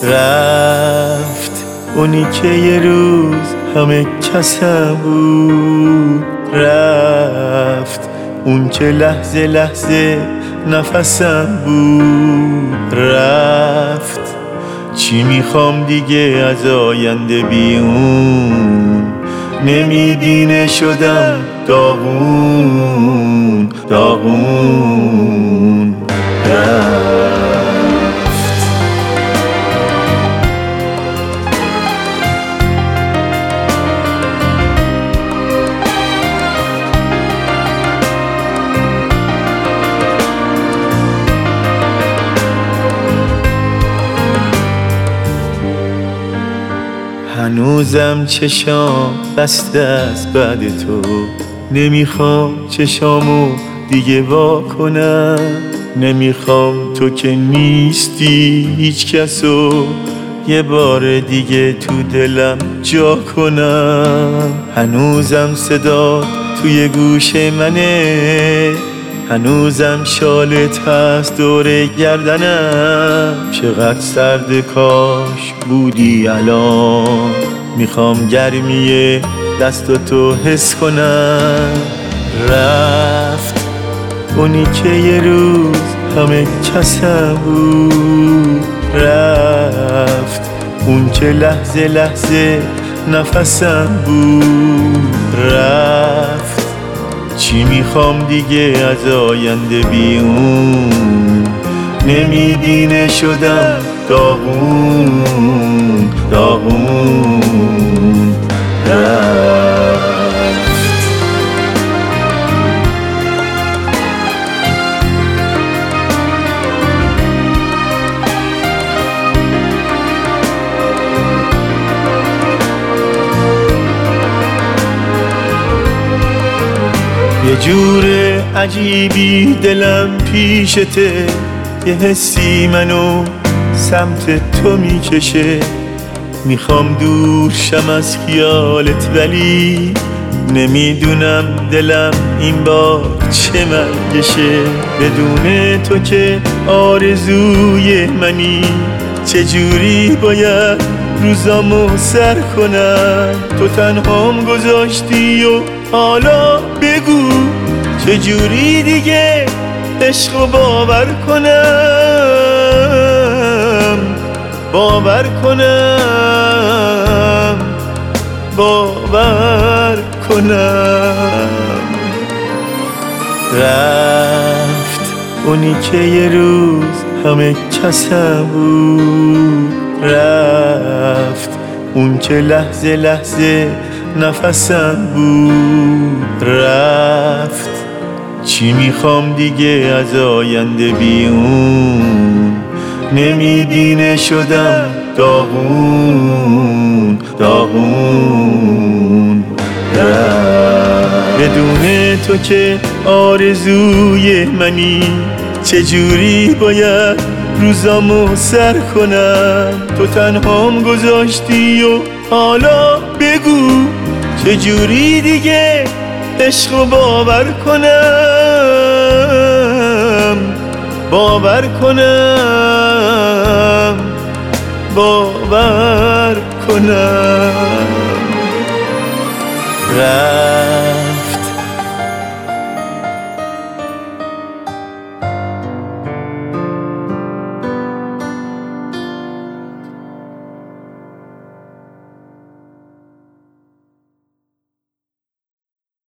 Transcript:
رفت اونی که یه روز همه کسم بود، رفت اون که لحظه لحظه نفسم بود، رفت چی میخوام دیگه از آینده بیون، نمیدینه شدم داغون داغون. هنوزم چشام بسته است بعد تو، نمیخوام چشامو دیگه وا کنم، نمیخوام تو که نیستی هیچ کسو یه بار دیگه تو دلم جا کنم. هنوزم صدا توی گوش منه، هنوزم شالت هست دور گردنم، چقدر سرد کاش بودی الان، میخوام گرمی دستاتو حس کنم. رفت اونی که یه روز همه کسم بود، رفت اون که لحظه لحظه نفسم بود، رفت چی میخوام دیگه از آینده بیون، نمیدینه شدم داغون داغون. یه جور عجیبی دلم پیشته، یه حسی منو سمت تو میکشه، میخوام دور شم از خیالت ولی نمیدونم دلم این بار چه مرگشه، بدون تو که آرزوی منی، چجوری باید روزامو سر کنم، تو تنهام گذاشتی و حالا بگو چجوری دیگه عشقو باور کنم، باور کنم، باور کنم. رفت اونی که یه روز همه کسم بود، رفت اون که لحظه لحظه نفسم بود، رفت چی میخوام دیگه از آینده بیون، نمیدینه شدم داغون داغون. بدون تو که آرزوی منی، چجوری باید روزامو سر کنم، تو تنهام گذاشتی و حالا بگو چجوری دیگه عشقو باور کنم، باور کنم، باور کنم.